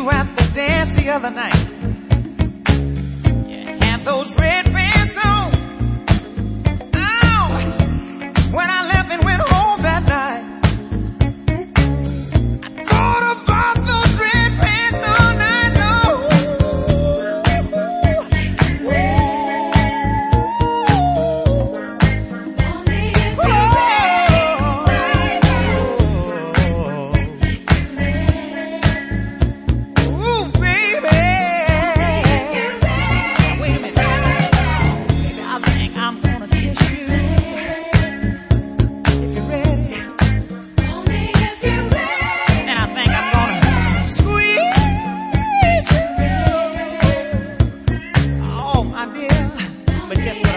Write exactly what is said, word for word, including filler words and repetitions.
at the dance the other night. You had those red pants on. Oh, when I left and went home that night, I thought about those red pants all night long. Ooh, baby. Wait a minute. Baby, I think I'm gonna kiss you. If you're ready. And I think I'm gonna squeeze. Oh, my dear. But guess what?